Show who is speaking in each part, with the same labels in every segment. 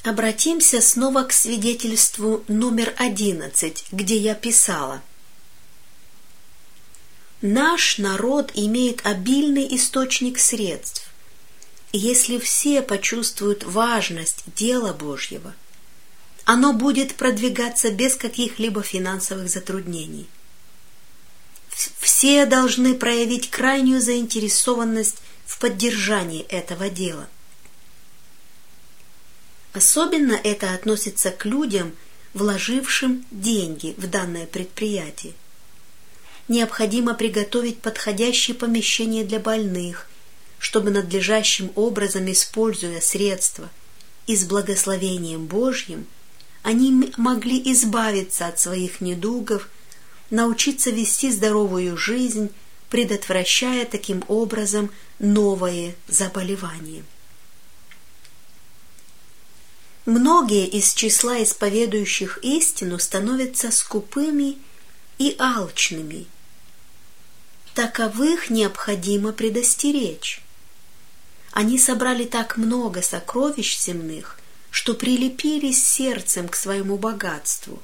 Speaker 1: Обратимся снова к свидетельству номер 11, где я писала: «Наш народ имеет обильный источник средств. Если все почувствуют важность дела Божьего, оно будет продвигаться без каких-либо финансовых затруднений. Все должны проявить крайнюю заинтересованность в поддержании этого дела. Особенно это относится к людям, вложившим деньги в данное предприятие. Необходимо приготовить подходящее помещение для больных, чтобы надлежащим образом, используя средства и с благословением Божьим, они могли избавиться от своих недугов, научиться вести здоровую жизнь, предотвращая таким образом новые заболевания. Многие из числа исповедующих истину становятся скупыми и алчными. Таковых необходимо предостеречь. Они собрали так много сокровищ земных, что прилепились сердцем к своему богатству.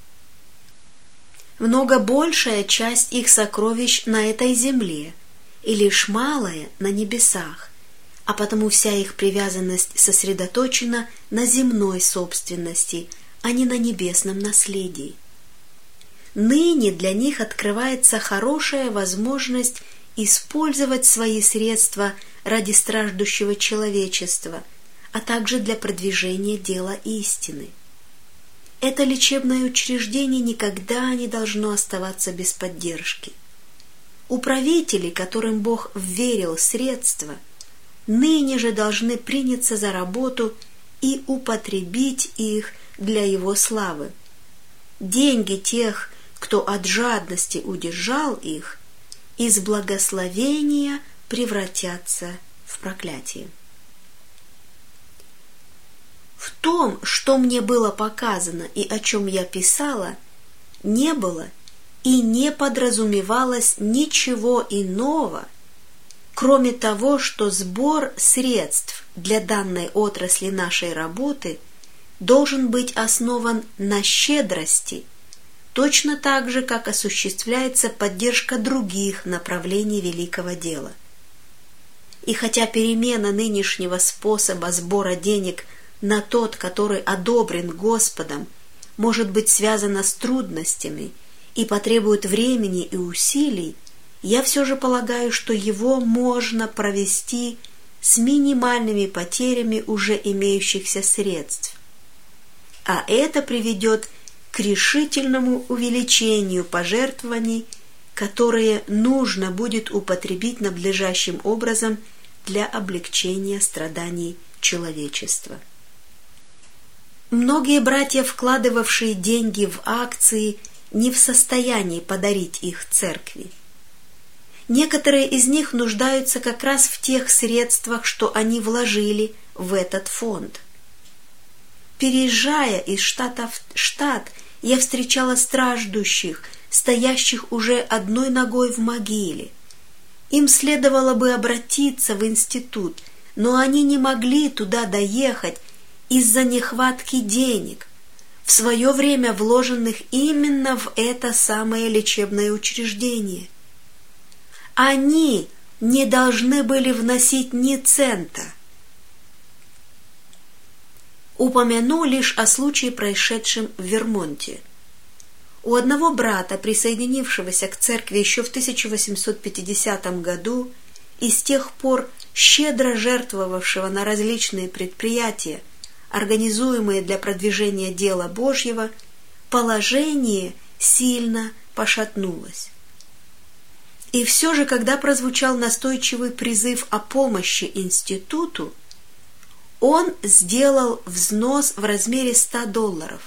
Speaker 1: Много большая часть их сокровищ на этой земле, и лишь малая на небесах, а потому вся их привязанность сосредоточена на земной собственности, а не на небесном наследии. Ныне для них открывается хорошая возможность использовать свои средства ради страждущего человечества, а также для продвижения дела истины. Это лечебное учреждение никогда не должно оставаться без поддержки. Управители, которым Бог вверил средства, ныне же должны приняться за работу и употребить их для Его славы. Деньги тех, кто от жадности удержал их, из благословения превратятся в проклятие. В том, что мне было показано и о чем я писала, не было и не подразумевалось ничего иного, кроме того, что сбор средств для данной отрасли нашей работы должен быть основан на щедрости, точно так же, как осуществляется поддержка других направлений великого дела. И хотя перемена нынешнего способа сбора денег на тот, который одобрен Господом, может быть связана с трудностями и потребует времени и усилий, я все же полагаю, что его можно провести с минимальными потерями уже имеющихся средств. А это приведет к решительному увеличению пожертвований, которые нужно будет употребить надлежащим образом для облегчения страданий человечества. Многие братья, вкладывавшие деньги в акции, не в состоянии подарить их церкви. Некоторые из них нуждаются как раз в тех средствах, что они вложили в этот фонд. Переезжая из штата в штат, я встречала страждущих, стоящих уже одной ногой в могиле. Им следовало бы обратиться в институт, но они не могли туда доехать из-за нехватки денег, в свое время вложенных именно в это самое лечебное учреждение. Они не должны были вносить ни цента. Упомяну лишь о случае, происшедшем в Вермонте. У одного брата, присоединившегося к церкви еще в 1850 году и с тех пор щедро жертвовавшего на различные предприятия, организуемые для продвижения дела Божьего, положение сильно пошатнулось. И все же, когда прозвучал настойчивый призыв о помощи институту, он сделал взнос в размере $100.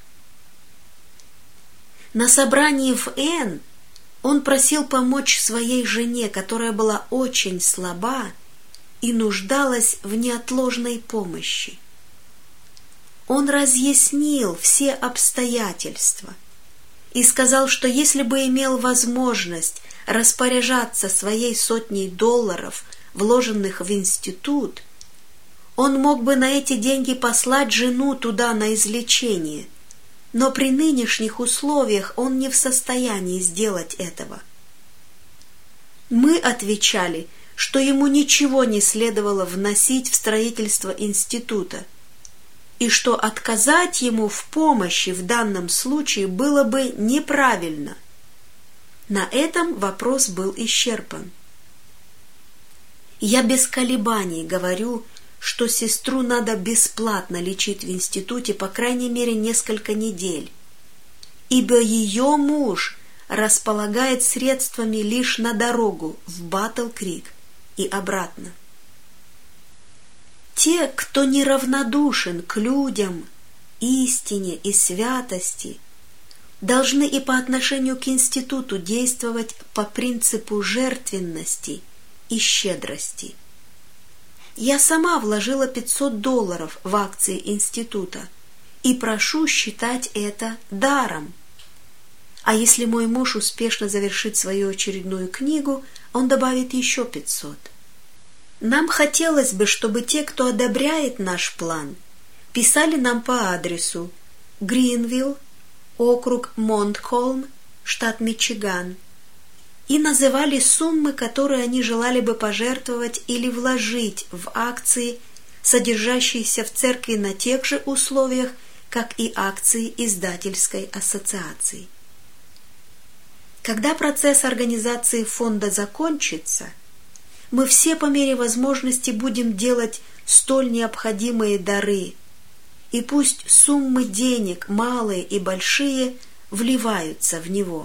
Speaker 1: На собрании в Н он просил помочь своей жене, которая была очень слаба и нуждалась в неотложной помощи. Он разъяснил все обстоятельства и сказал, что если бы имел возможность распоряжаться своей $100, вложенных в институт, Он мог бы на эти деньги послать жену туда на излечение, но при нынешних условиях он не в состоянии сделать этого. Мы отвечали, что ему ничего не следовало вносить в строительство института, и что отказать ему в помощи в данном случае было бы неправильно. На этом вопрос был исчерпан. Я без колебаний говорю, что сестру надо бесплатно лечить в институте по крайней мере несколько недель, ибо ее муж располагает средствами лишь на дорогу в Батл-Крик и обратно. Те, кто неравнодушен к людям, истине и святости, должны и по отношению к институту действовать по принципу жертвенности и щедрости. Я сама вложила $500 в акции института и прошу считать это даром. А если мой муж успешно завершит свою очередную книгу, он добавит еще 500. Нам хотелось бы, чтобы те, кто одобряет наш план, писали нам по адресу Гринвилл, округ Монткольм, штат Мичиган, и называли суммы, которые они желали бы пожертвовать или вложить в акции, содержащиеся в церкви на тех же условиях, как и акции издательской ассоциации. Когда процесс организации фонда закончится, мы все по мере возможности будем делать столь необходимые дары, и пусть суммы денег, малые и большие, вливаются в него.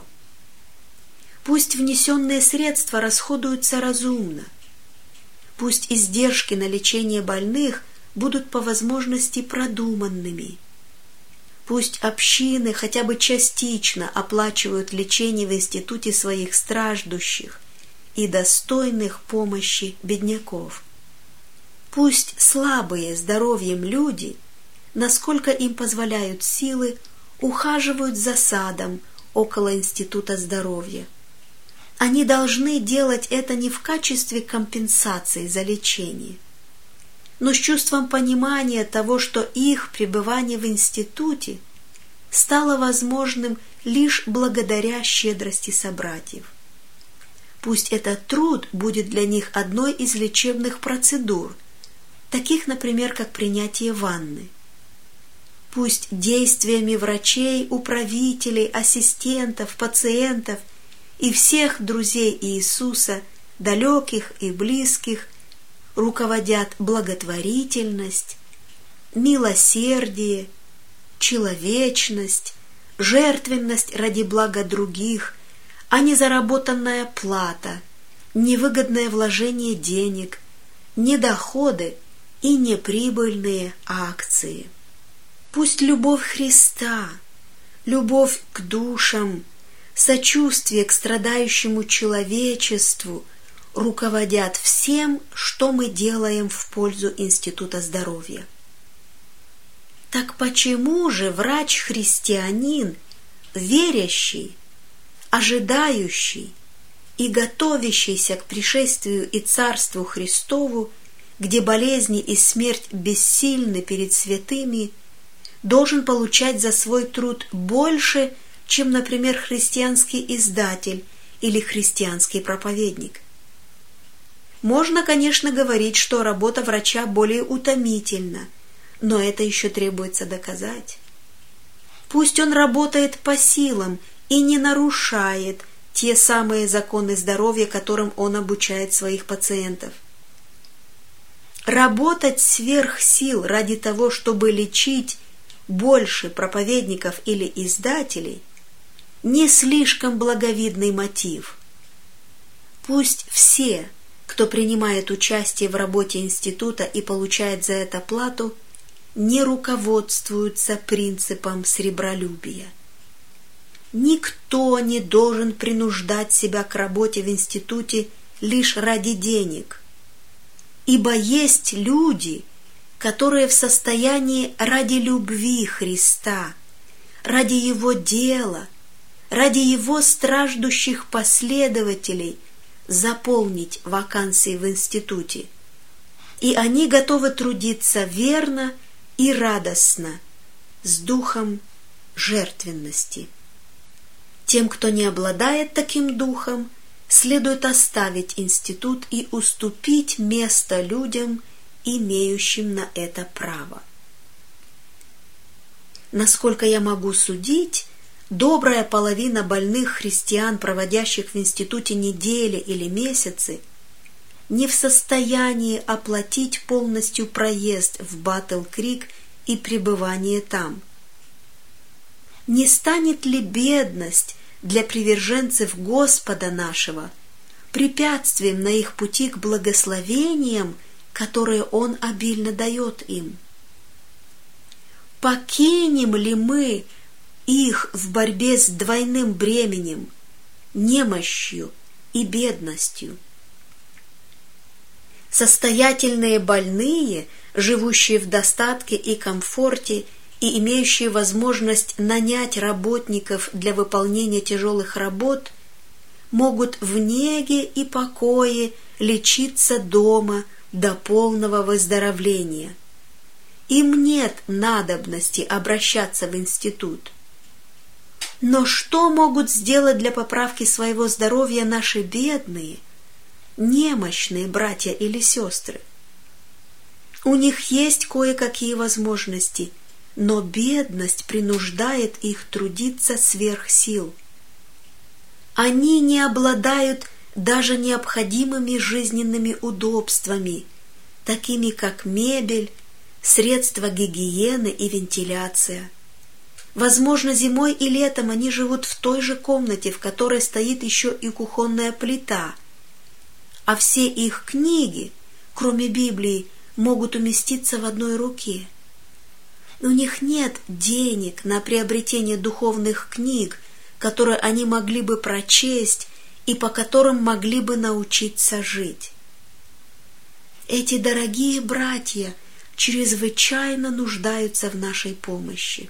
Speaker 1: Пусть внесенные средства расходуются разумно. Пусть издержки на лечение больных будут по возможности продуманными. Пусть общины хотя бы частично оплачивают лечение в институте своих страждущих и достойных помощи бедняков. Пусть слабые здоровьем люди, насколько им позволяют силы, ухаживают за садом около института здоровья. Они должны делать это не в качестве компенсации за лечение, но с чувством понимания того, что их пребывание в институте стало возможным лишь благодаря щедрости собратьев. Пусть этот труд будет для них одной из лечебных процедур, таких, например, как принятие ванны. Пусть действиями врачей, управителей, ассистентов, пациентов и всех друзей Иисуса, далеких и близких, руководят благотворительность, милосердие, человечность, жертвенность ради блага других, а не заработанная плата, невыгодное вложение денег, недоходы и неприбыльные акции. Пусть любовь Христа, любовь к душам, сочувствие к страдающему человечеству руководят всем, что мы делаем в пользу Института здоровья. Так почему же врач-христианин, верящий, ожидающий и готовящийся к пришествию и Царству Христову, где болезни и смерть бессильны перед святыми, должен получать за свой труд больше, чем, например, христианский издатель или христианский проповедник? Можно, конечно, говорить, что работа врача более утомительна, но это еще требуется доказать. Пусть он работает по силам и не нарушает те самые законы здоровья, которым он обучает своих пациентов. Работать сверх сил ради того, чтобы лечить больше проповедников или издателей, не слишком благовидный мотив. Пусть все, кто принимает участие в работе института и получает за это плату, не руководствуются принципом сребролюбия. Никто не должен принуждать себя к работе в институте лишь ради денег, ибо есть люди, которые в состоянии ради любви Христа, ради Его дела, ради Его страждущих последователей заполнить вакансии в институте, и они готовы трудиться верно и радостно, с духом жертвенности. Тем, кто не обладает таким духом, следует оставить институт и уступить место людям, имеющим на это право. Насколько я могу судить, добрая половина больных христиан, проводящих в институте недели или месяцы, не в состоянии оплатить полностью проезд в Батл-Крик и пребывание там. Не станет ли бедность для приверженцев Господа нашего препятствием на их пути к благословениям, которые Он обильно дает им? Покинем ли мы их в борьбе с двойным бременем, немощью и бедностью? Состоятельные больные, живущие в достатке и комфорте и имеющие возможность нанять работников для выполнения тяжелых работ, могут в неге и покое лечиться дома до полного выздоровления. Им нет надобности обращаться в институт. Но что могут сделать для поправки своего здоровья наши бедные, немощные братья или сестры? У них есть кое-какие возможности, но бедность принуждает их трудиться сверх сил. Они не обладают даже необходимыми жизненными удобствами, такими как мебель, средства гигиены и вентиляция. Возможно, зимой и летом они живут в той же комнате, в которой стоит еще и кухонная плита, а все их книги, кроме Библии, могут уместиться в одной руке. У них нет денег на приобретение духовных книг, которые они могли бы прочесть и по которым могли бы научиться жить. Эти дорогие братья чрезвычайно нуждаются в нашей помощи.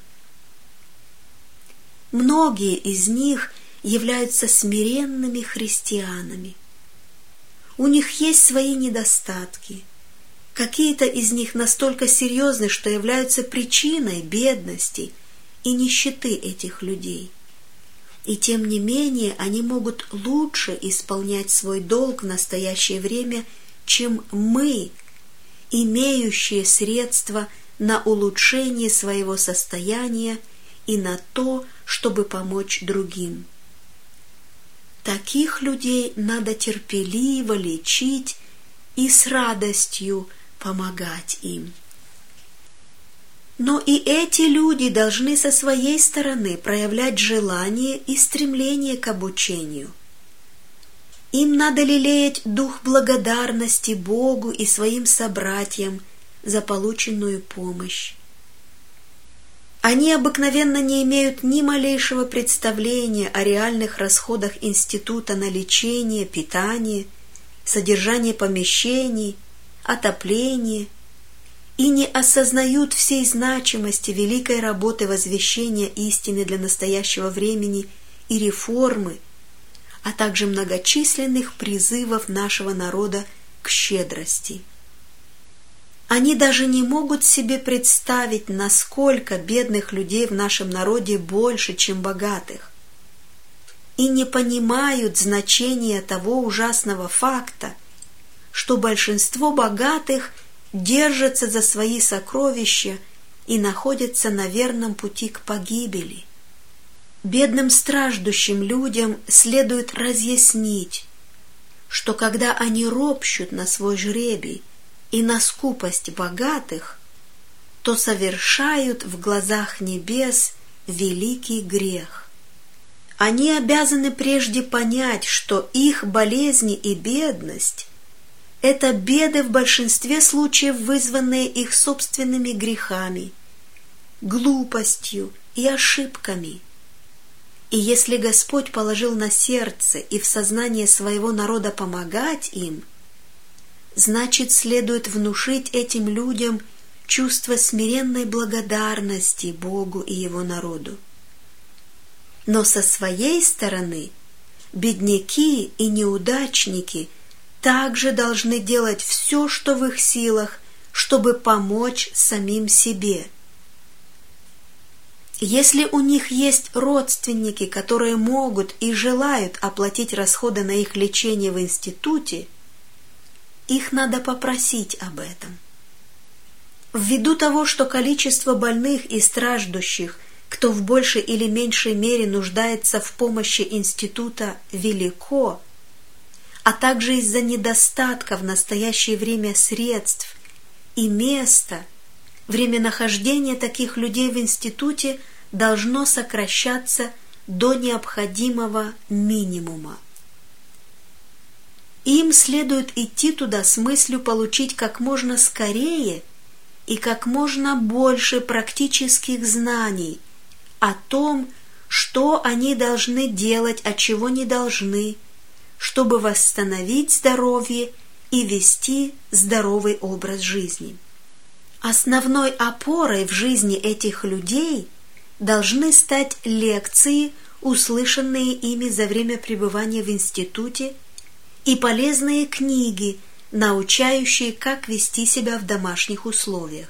Speaker 1: Многие из них являются смиренными христианами. У них есть свои недостатки. Какие-то из них настолько серьезны, что являются причиной бедности и нищеты этих людей. И тем не менее они могут лучше исполнять свой долг в настоящее время, чем мы, имеющие средства на улучшение своего состояния и на то, чтобы помочь другим. Таких людей надо терпеливо лечить и с радостью помогать им. Но и эти люди должны со своей стороны проявлять желание и стремление к обучению. Им надо лелеять дух благодарности Богу и своим собратьям за полученную помощь. Они обыкновенно не имеют ни малейшего представления о реальных расходах института на лечение, питание, содержание помещений, отопление и не осознают всей значимости великой работы возвещения истины для настоящего времени и реформы, а также многочисленных призывов нашего народа к щедрости. Они даже не могут себе представить, насколько бедных людей в нашем народе больше, чем богатых, и не понимают значения того ужасного факта, что большинство богатых держатся за свои сокровища и находятся на верном пути к погибели. Бедным страждущим людям следует разъяснить, что когда они ропщут на свой жребий и на скупость богатых, то совершают в глазах небес великий грех. Они обязаны прежде понять, что их болезни и бедность – это беды в большинстве случаев, вызванные их собственными грехами, глупостью и ошибками. И если Господь положил на сердце и в сознание своего народа помогать им, значит, следует внушить этим людям чувство смиренной благодарности Богу и Его народу. Но со своей стороны бедняки и неудачники также должны делать все, что в их силах, чтобы помочь самим себе. Если у них есть родственники, которые могут и желают оплатить расходы на их лечение в институте, их надо попросить об этом. Ввиду того, что количество больных и страждущих, кто в большей или меньшей мере нуждается в помощи института, велико, а также из-за недостатка в настоящее время средств и места, время нахождения таких людей в институте должно сокращаться до необходимого минимума. Им следует идти туда с мыслью получить как можно скорее и как можно больше практических знаний о том, что они должны делать, а чего не должны, чтобы восстановить здоровье и вести здоровый образ жизни. Основной опорой в жизни этих людей должны стать лекции, услышанные ими за время пребывания в институте, и полезные книги, научающие, как вести себя в домашних условиях.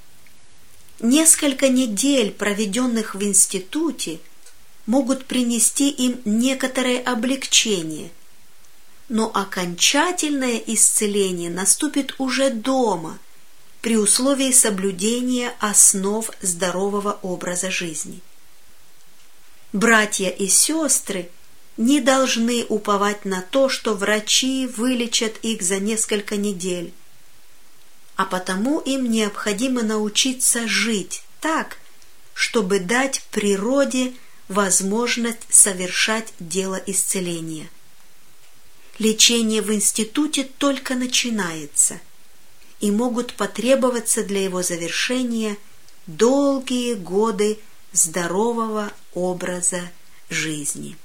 Speaker 1: Несколько недель, проведенных в институте, могут принести им некоторое облегчение, но окончательное исцеление наступит уже дома, при условии соблюдения основ здорового образа жизни. Братья и сестры не должны уповать на то, что врачи вылечат их за несколько недель, а потому им необходимо научиться жить так, чтобы дать природе возможность совершать дело исцеления. Лечение в институте только начинается, и могут потребоваться для его завершения долгие годы здорового образа жизни.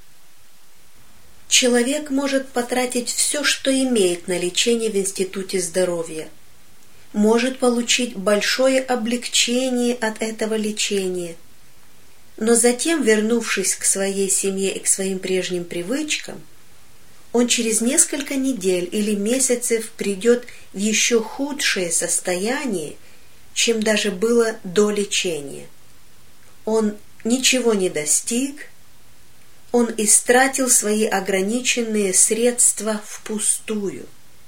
Speaker 1: Человек может потратить все, что имеет на лечение в институте здоровья, может получить большое облегчение от этого лечения, но затем, вернувшись к своей семье и к своим прежним привычкам, он через несколько недель или месяцев придет в еще худшее состояние, чем даже было до лечения. Он ничего не достиг, он истратил свои ограниченные средства впустую.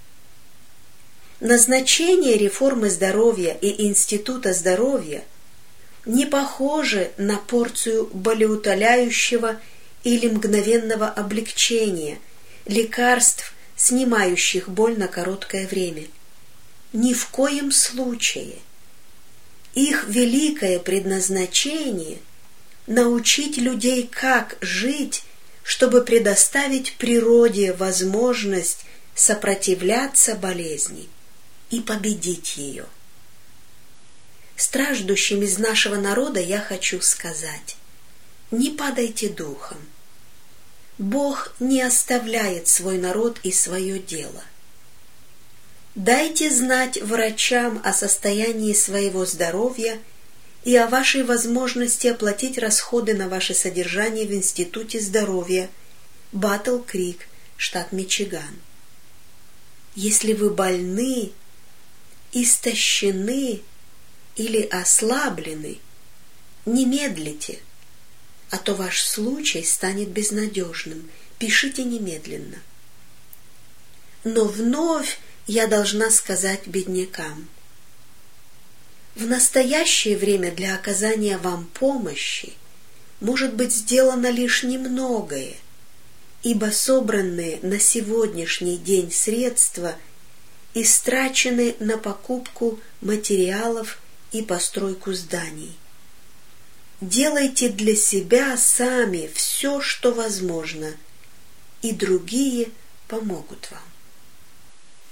Speaker 1: Назначение реформы здоровья и института здоровья не похоже на порцию болеутоляющего или мгновенного облегчения, лекарств, снимающих боль на короткое время. Ни в коем случае. Их великое предназначение – научить людей, как жить, чтобы предоставить природе возможность сопротивляться болезни и победить ее. Страждущим из нашего народа я хочу сказать: не падайте духом. Бог не оставляет свой народ и свое дело. Дайте знать врачам о состоянии своего здоровья и о вашей возможности оплатить расходы на ваше содержание в Институте здоровья Батл-Крик, штат Мичиган. Если вы больны, истощены или ослаблены, не медлите, а то ваш случай станет безнадежным. Пишите немедленно. Но вновь я должна сказать беднякам: в настоящее время для оказания вам помощи может быть сделано лишь немногое, ибо собранные на сегодняшний день средства истрачены на покупку материалов и постройку зданий. Делайте для себя сами все, что возможно, и другие помогут вам.